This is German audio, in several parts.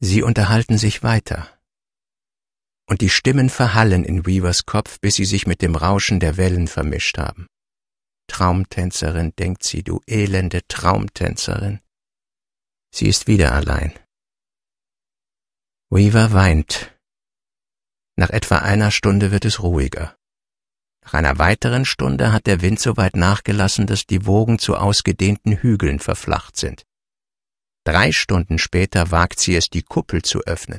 Sie unterhalten sich weiter. Und die Stimmen verhallen in Weavers Kopf, bis sie sich mit dem Rauschen der Wellen vermischt haben. Traumtänzerin, denkt sie, du elende Traumtänzerin. Sie ist wieder allein. Weaver weint. Nach etwa einer Stunde wird es ruhiger. Nach einer weiteren Stunde hat der Wind so weit nachgelassen, dass die Wogen zu ausgedehnten Hügeln verflacht sind. 3 Stunden später wagt sie es, die Kuppel zu öffnen.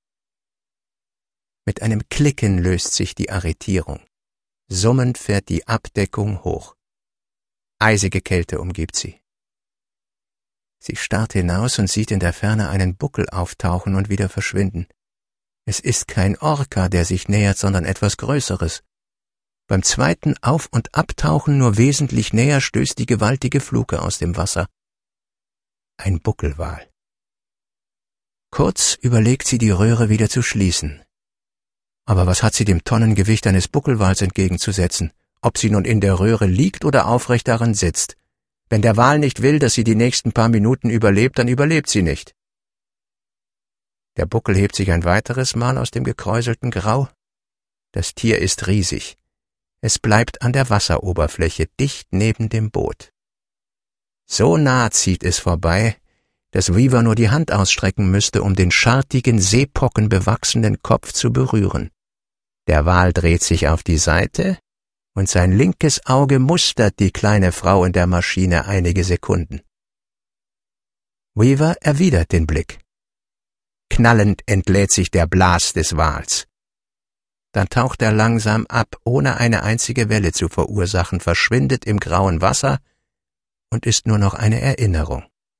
Mit einem Klicken löst sich die Arretierung. Summend fährt die Abdeckung hoch. Eisige Kälte umgibt sie. Sie starrt hinaus und sieht in der Ferne einen Buckel auftauchen und wieder verschwinden. Es ist kein Orca, der sich nähert, sondern etwas Größeres. Beim zweiten Auf- und Abtauchen nur wesentlich näher stößt die gewaltige Fluke aus dem Wasser. Ein Buckelwal. Kurz überlegt sie, die Röhre wieder zu schließen. Aber was hat sie dem Tonnengewicht eines Buckelwals entgegenzusetzen, ob sie nun in der Röhre liegt oder aufrecht darin sitzt? Wenn der Wal nicht will, dass sie die nächsten paar Minuten überlebt, dann überlebt sie nicht. Der Buckel hebt sich ein weiteres Mal aus dem gekräuselten Grau. Das Tier ist riesig. Es bleibt an der Wasseroberfläche, dicht neben dem Boot. So nah zieht es vorbei, dass Weaver nur die Hand ausstrecken müsste, um den schartigen, seepockenbewachsenen Kopf zu berühren. Der Wal dreht sich auf die Seite, und sein linkes Auge mustert die kleine Frau in der Maschine einige Sekunden. Weaver erwidert den Blick. Knallend entlädt sich der Blas des Wals. Dann taucht er langsam ab, ohne eine einzige Welle zu verursachen, verschwindet im grauen Wasser und ist nur noch eine Erinnerung.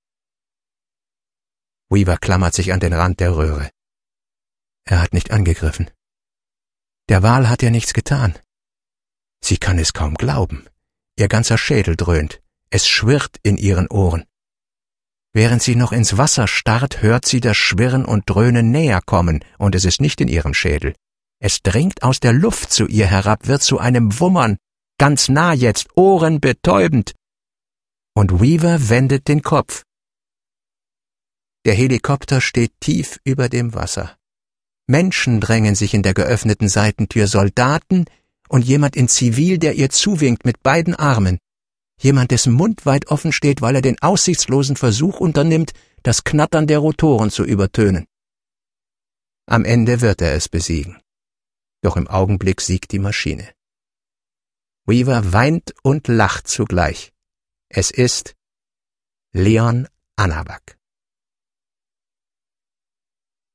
Weaver klammert sich an den Rand der Röhre. Er hat nicht angegriffen. Der Wal hat ja nichts getan. Sie kann es kaum glauben. Ihr ganzer Schädel dröhnt. Es schwirrt in ihren Ohren. Während sie noch ins Wasser starrt, hört sie das Schwirren und Dröhnen näher kommen, und es ist nicht in ihrem Schädel. Es dringt aus der Luft zu ihr herab, wird zu einem Wummern, ganz nah jetzt, ohrenbetäubend. Und Weaver wendet den Kopf. Der Helikopter steht tief über dem Wasser. Menschen drängen sich in der geöffneten Seitentür, Soldaten und jemand in Zivil, der ihr zuwinkt mit beiden Armen. Jemand, dessen Mund weit offen steht, weil er den aussichtslosen Versuch unternimmt, das Knattern der Rotoren zu übertönen. Am Ende wird er es besiegen. Doch im Augenblick siegt die Maschine. Weaver weint und lacht zugleich. Es ist Leon Anabac.